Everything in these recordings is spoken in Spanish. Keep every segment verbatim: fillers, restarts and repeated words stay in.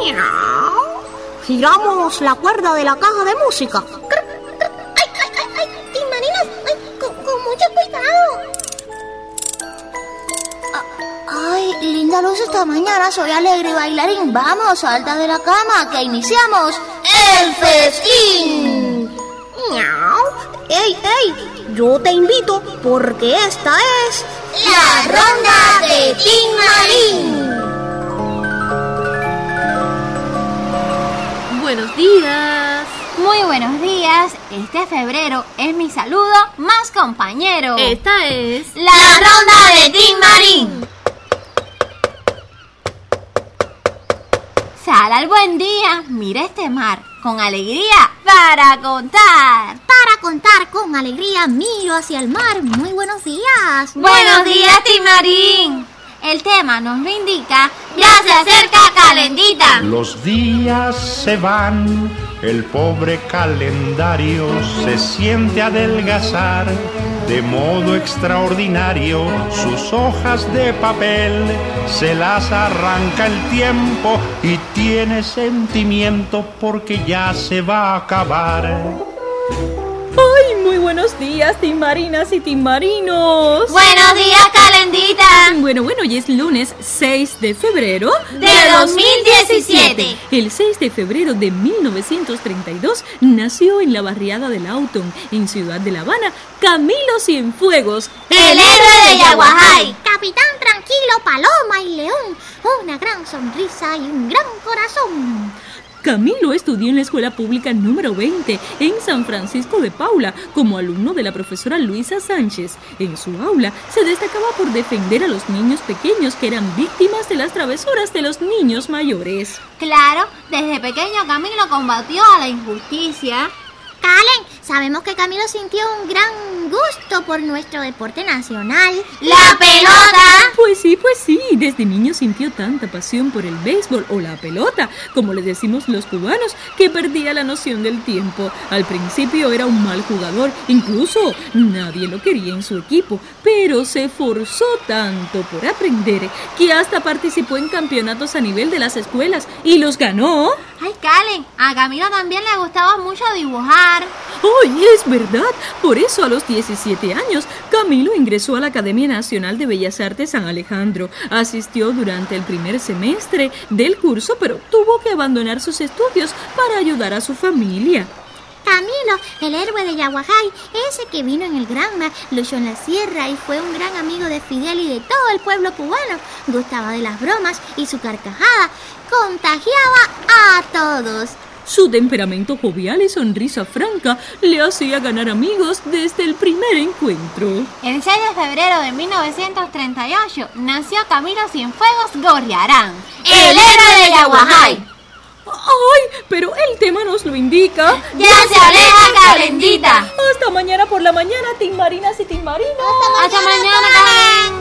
Miau. Giramos la cuerda de la caja de música. ¡Ay, ay, ay, ay! ¡Tim Marinas! ¡Ay, con, con mucho cuidado! Ay, linda luz esta mañana, soy alegre y bailarín. Vamos, salta de la cama, que iniciamos el festín. Miau. ¡Ey, ey! Yo te invito porque esta es la ronda de Tim Marín. Buenos días. Muy buenos días. Este febrero es mi saludo más compañero. Esta es la ronda de Tim Marín. Sal al buen día, mira este mar con alegría para contar. Para contar con alegría miro hacia el mar. Muy buenos días. Buenos días, Tim Marín. El tema nos lo indica, ya se acerca calendita. Los días se van, el pobre calendario se siente adelgazar de modo extraordinario. Sus hojas de papel se las arranca el tiempo y tiene sentimiento porque ya se va a acabar. ¡Ay, muy buenos días, Tim Marinas y Tim Marinos! ¡Buenos días, calendita! Bueno, bueno, hoy es lunes seis de febrero de dos mil diecisiete. El seis de febrero de mil novecientos treinta y dos nació en la barriada de Lawton, en Ciudad de La Habana, Camilo Cienfuegos, el héroe de Yaguajay. Capitán tranquilo, paloma y león, una gran sonrisa y un gran corazón. Camilo estudió en la escuela pública número veinte en San Francisco de Paula como alumno de la profesora Luisa Sánchez. En su aula se destacaba por defender a los niños pequeños que eran víctimas de las travesuras de los niños mayores. Claro, desde pequeño Camilo combatió a la injusticia. Calen, sabemos que Camilo sintió un gran gusto por nuestro deporte nacional, ¡la pelota! Pues sí, pues sí, desde niño sintió tanta pasión por el béisbol o la pelota, como le decimos los cubanos, que perdía la noción del tiempo. Al principio era un mal jugador, incluso nadie lo quería en su equipo, pero se esforzó tanto por aprender que hasta participó en campeonatos a nivel de las escuelas y los ganó. ¡Ay, Calen! A Camilo también le gustaba mucho dibujar. ¡Ay, es verdad! Por eso a los diecisiete años, Camilo ingresó a la Academia Nacional de Bellas Artes San Alejandro. Asistió durante el primer semestre del curso, pero tuvo que abandonar sus estudios para ayudar a su familia. Camilo, el héroe de Yaguajay, ese que vino en el Granma, luchó en la sierra y fue un gran amigo de Fidel y de todo el pueblo cubano. Gustaba de las bromas y su carcajada contagiaba a todos. Su temperamento jovial y sonrisa franca le hacía ganar amigos desde el primer encuentro. El seis de febrero de mil novecientos treinta y ocho nació Camilo Cienfuegos Gorriarán, el héroe de Yaguajay. ¡Ay! Pero el tema nos lo indica. ¡Ya se aleja calendita! Hasta mañana por la mañana, Tim Marinas y Tim Marinos. Hasta mañana, Hasta mañana.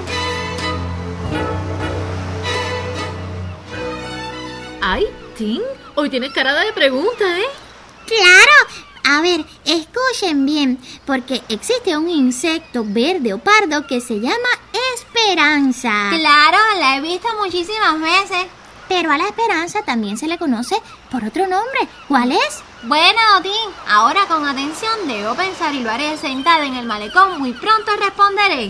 Ay, Tim, hoy tienes cara de pregunta, ¿eh? ¡Claro! A ver, escuchen bien, porque existe un insecto verde o pardo que se llama esperanza. Claro, la he visto muchísimas veces. Pero a la esperanza también se le conoce por otro nombre. ¿Cuál es? Bueno, Tim, ahora con atención debo pensar y lo haré sentada en el malecón. Muy pronto responderé.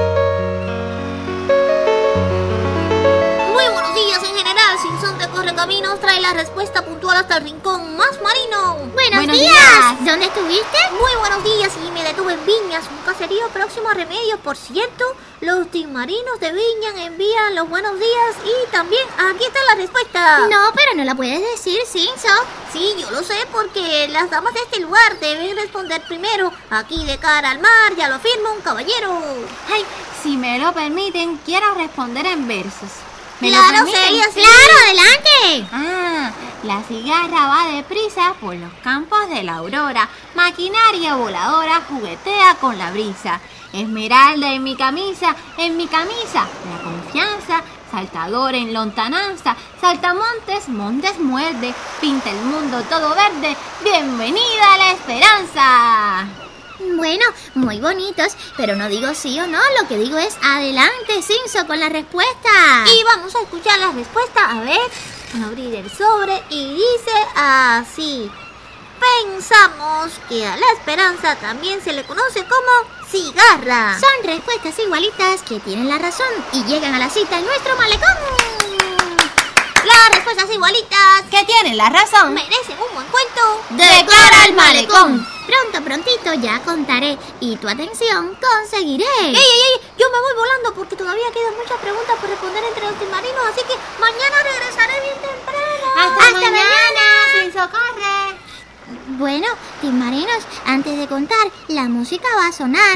Muy buenos días en general. Sinson de Correcaminos trae la respuesta puntual hasta el rincón más marino. Buenos, buenos días. días. ¿Dónde estuviste? Muy buenos días y me detuve en Viñas, un caserío próximo a Remedios. Por cierto, los timarinos de Viñas envían los buenos días y también aquí está la respuesta. No, pero no la puedes decir, Sinson. Sí, yo lo sé porque las damas de este lugar deben responder primero. Aquí de cara al mar, ya lo afirma un caballero. Ay, si me lo permiten, quiero responder en versos. ¿Me claro, lo permiten? Celia, sí. Claro, adelante. Ah, la cigarra va deprisa por los campos de la aurora. Maquinaria voladora juguetea con la brisa. Esmeralda en mi camisa, en mi camisa, la confianza. Saltador en lontananza, saltamontes, montes muerde. Pinta el mundo todo verde. Bienvenida a la esperanza. Bueno, muy bonitos, pero no digo sí o no, lo que digo es adelante, Cinzo, con la respuesta. Y vamos a escuchar la respuesta, a ver, abrir el sobre y dice así. Pensamos que a la esperanza también se le conoce como cigarra. Son respuestas igualitas que tienen la razón y llegan a la cita en nuestro malecón. Las respuestas igualitas que tienen la razón merecen un buen cuento de cara al malecón. Pronto, prontito ya contaré y tu atención conseguiré. ¡Ey, ey, ey! Yo me voy volando porque todavía quedan muchas preguntas por responder entre los timarinos, así que mañana regresaré bien temprano. Hasta, Hasta mañana, mañana, sin socorre. Bueno, timarinos, antes de contar, la música va a sonar.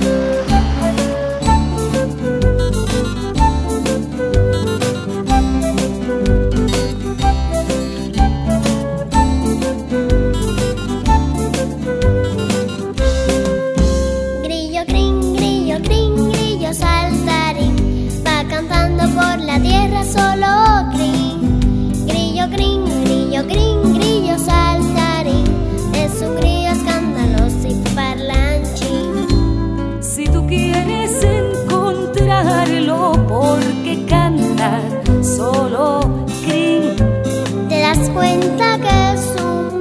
Grillo, crin, grillo, crin, grillo saltarín, va cantando por la tierra solo crin. Grillo, crin, grillo, crin, grillo saltarín, es un grillo escandaloso y parlanchín. Si tú quieres encontrarlo porque canta solo crin, te das cuenta que es un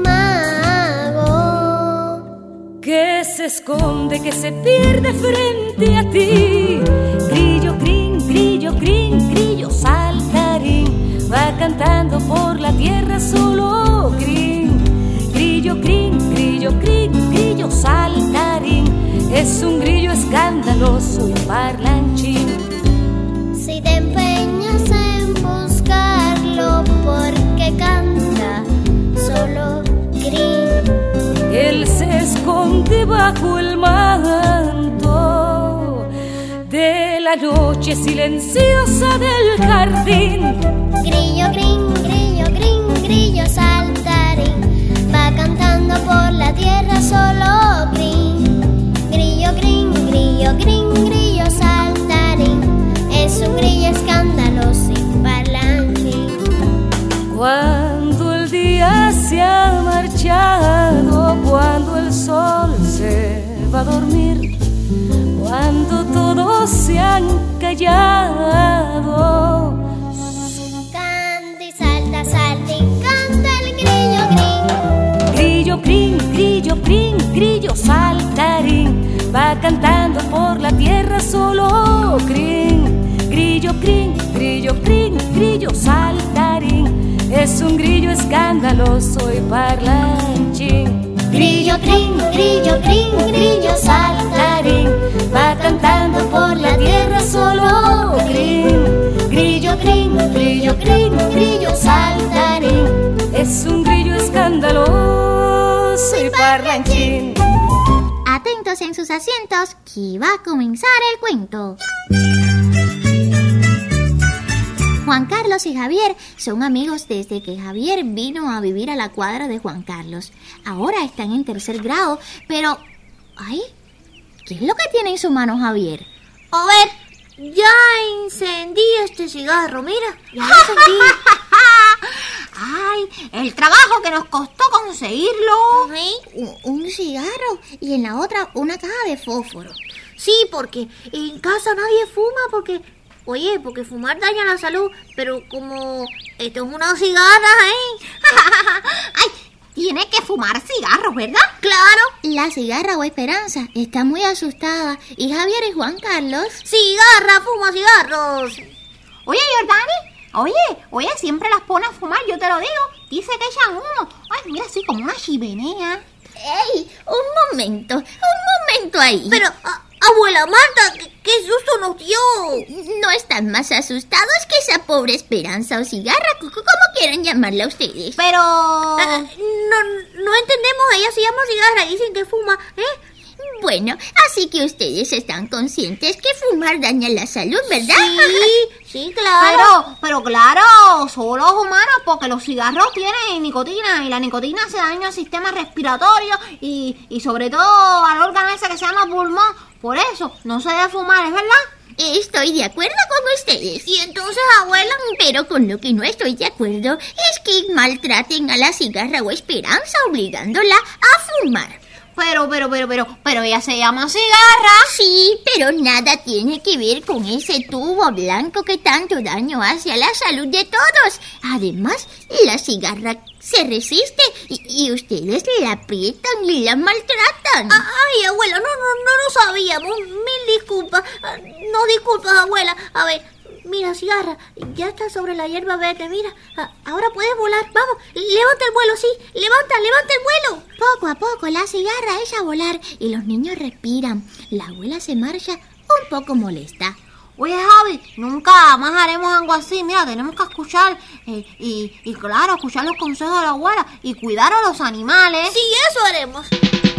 mago que se esconde, que se pierde frente a ti. Grillo, crin, grillo, crin, grillo saltarín, va cantando por la tierra solo crin. Grillo, crin, grillo, crin, grillo saltarín, es un grillo escandaloso y parlanchín. Si te empeñas en buscarlo porque canta solo crin, él se esconde bajo el manto de la noche silenciosa del jardín. Grillo, crin, grillo, crin, grillo saltarín, va cantando por la tierra solo crin. Grillo, crin, grillo, crin, grillo saltarín, es un grillo escandaloso y parlanchín. Cuando el día se ha marchado, cuando el sol se va a dormir, cuando todos se han callado, canta y salta, salta y canta el grillo, crin. Grillo, crin, grillo, crin, grillo saltarín, va cantando por la tierra solo crin. Grillo, crin, grillo, crin, grillo saltarín, es un grillo escandaloso y parlanchín. Grillo, crin, grillo, crin, grillo saltarín, va cantando por la tierra solo crin. Grillo, crin, grillo, crin, grillo saltarín, es un grillo escandaloso y parlanchín. Atentos en sus asientos, que va a comenzar el cuento. Juan Carlos y Javier son amigos desde que Javier vino a vivir a la cuadra de Juan Carlos. Ahora están en tercer grado, pero... ¡ay! ¿Qué es lo que tiene en su mano Javier? A ver, ya encendí este cigarro, mira, ya lo encendí. ¡Ay! El trabajo que nos costó conseguirlo. ¿Sí? Un, un cigarro y en la otra una caja de fósforo. Sí, porque en casa nadie fuma porque... Oye, porque fumar daña la salud, pero como esto es una cigarra, ¿eh? ¡Ay! Tiene que fumar cigarros, ¿verdad? ¡Claro! La cigarra o Esperanza está muy asustada y Javier y Juan Carlos... ¡Cigarra, fuma cigarros! Oye, Jordani, oye, oye, siempre las pone a fumar, yo te lo digo. Dice que echan humo. Ay, mira, así como una chimenea. ¡Ey! Un momento, un momento ahí. Pero... a- Abuela Marta, ¿qué, ¿qué susto nos dio? No están más asustados que esa pobre Esperanza o cigarra, como quieran llamarla ustedes. Pero... Eh, no, no entendemos, ella se llama cigarra y dicen que fuma, ¿eh? Bueno, así que ustedes están conscientes que fumar daña la salud, ¿verdad? Sí, sí, claro. Pero, pero claro, solo los humanos, porque los cigarros tienen nicotina y la nicotina hace daño al sistema respiratorio y, y sobre todo al órgano ese que se llama pulmón. Por eso, no se debe fumar, ¿es verdad? Estoy de acuerdo con ustedes. Y entonces, abuela... Pero con lo que no estoy de acuerdo es que maltraten a la cigarra o Esperanza obligándola a fumar. Pero, pero, pero, pero, pero ella se llama Cigarra. Sí, pero nada tiene que ver con ese tubo blanco que tanto daño hace a la salud de todos. Además, la cigarra se resiste y, y ustedes la aprietan y la maltratan. Ay, abuela, no, no, no lo sabíamos. Mil disculpas. No disculpas, abuela. A ver, mira, Cigarra, ya está sobre la hierba verde, mira. Ahora puedes volar. Vamos, levanta el vuelo, sí. Levanta, levanta el vuelo. Poco a poco la cigarra echa a volar y los niños respiran. La abuela se marcha un poco molesta. Oye, Javi, nunca más haremos algo así. Mira, tenemos que escuchar eh, y, y, claro, escuchar los consejos de la abuela y cuidar a los animales. Sí, eso haremos.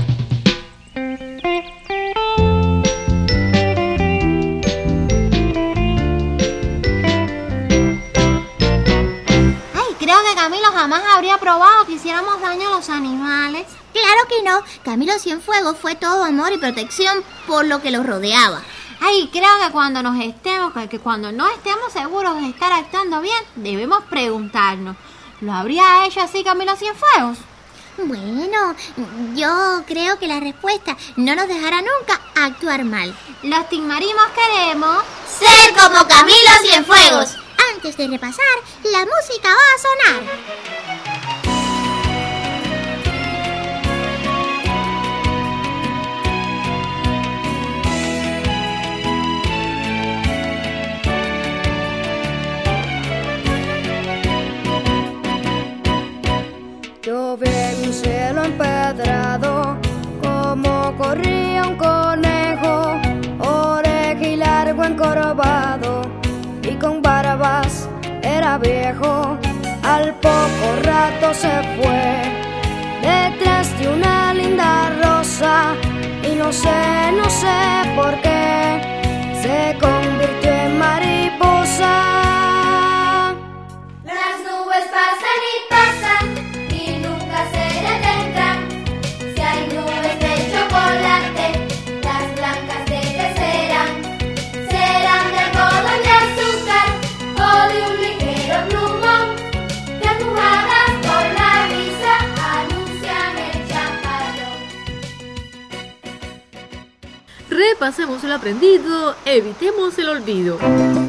Ay, creo que Camilo jamás habría probado que hiciéramos daño a los animales. Claro que no. Camilo Cienfuegos fue todo amor y protección por lo que los rodeaba. Ay, creo que cuando nos estemos, que cuando no estemos seguros de estar actuando bien, debemos preguntarnos, ¿lo habría hecho así Camilo Cienfuegos? Bueno, yo creo que la respuesta no nos dejará nunca actuar mal. Los Timarimos queremos ser como Camilo Cienfuegos. Antes de repasar, la música va a sonar. Yo vi un cielo empedrado, como corría un conejo, oreja y largo encorvado, y con barbas era viejo. Al poco rato se fue, detrás de una linda rosa, y no sé, no sé por qué, se convirtió en mariposa. Las nubes pasan y pasan, las blancas de qué serán, serán de algodón de azúcar o de un ligero plumón, que empujadas por la brisa anuncian el chaparrón. Repasemos el aprendido, evitemos el olvido.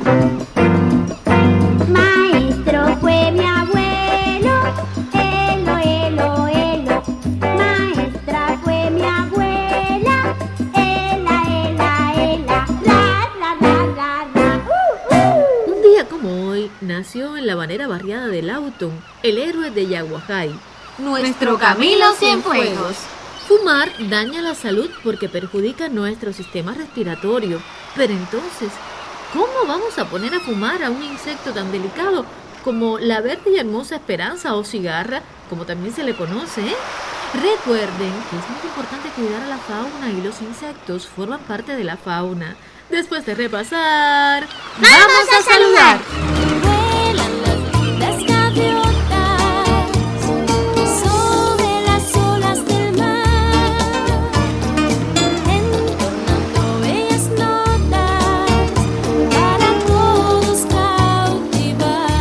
Maestro fue mi abuelo, elo, elo, elo. Maestra fue mi abuela, ela, ela, ela, la, la, la, la, la. Uh, uh. Un día como hoy nació en la habanera barriada de Lawton el héroe de Yaguajay, nuestro Camilo Cienfuegos. Fumar daña la salud porque perjudica nuestro sistema respiratorio. Pero entonces, ¿cómo vamos a poner a fumar a un insecto tan delicado como la verde y hermosa esperanza o cigarra, como también se le conoce, ¿eh? Recuerden que es muy importante cuidar a la fauna y los insectos forman parte de la fauna. Después de repasar, ¡vamos, ¡vamos a saludar! Vuelan las lindas gaviotas sobre las olas del mar, entonando bellas notas para todos cautivar.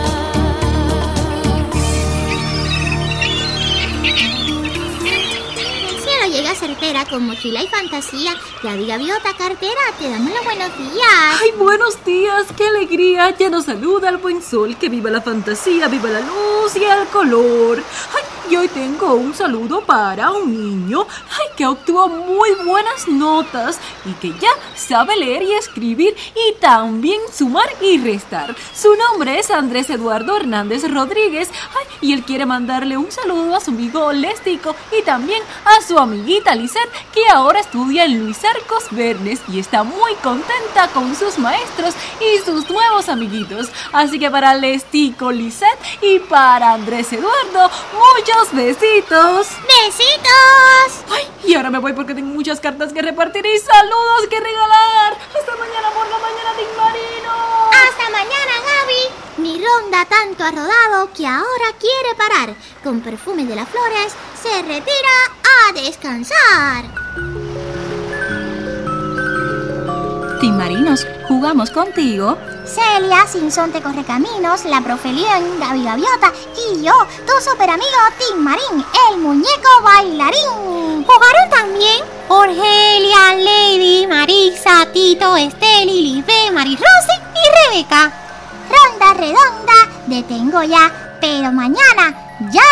El cielo llega certera con mochila y fantasía. Claudia Gaviota Cartera, te damos los buenos días. ¡Ay, buenos días! ¡Qué alegría! Ya nos saluda el buen sol. ¡Que viva la fantasía, viva la luz y el color! ¡Ay! Y hoy tengo un saludo para un niño ¡ay! Que obtuvo muy buenas notas y que ya sabe leer y escribir y también sumar y restar. Su nombre es Andrés Eduardo Hernández Rodríguez. ¡Ay! Y él quiere mandarle un saludo a su amigo Léstico y también a su amiguita Lisette, que ahora estudia en Luis Arcos Vernes y está muy contenta con sus maestros y sus nuevos amiguitos. Así que para Léstico, Lisette y para Andrés Eduardo, muchos besitos. ¡Besitos! Ay, y ahora me voy porque tengo muchas cartas que repartir y saludos que regalar. Hasta mañana por la mañana, Tim Marino. Hasta mañana, Gaby. Mi ronda tanto ha rodado que ahora quiere parar. Con Perfume de las Flores se retira a descansar. Tim Marinos, jugamos contigo Celia, Sinsonte Correcaminos, la profe León, Gaby Gaviota y yo, tu super amigo Tim Marín, el muñeco bailarín. Jugaron también Orgelia, Lady, Marisa, Tito, Esteli, Libe, Marisrosy y Rebeca. Ronda redonda, detengo ya, pero mañana ya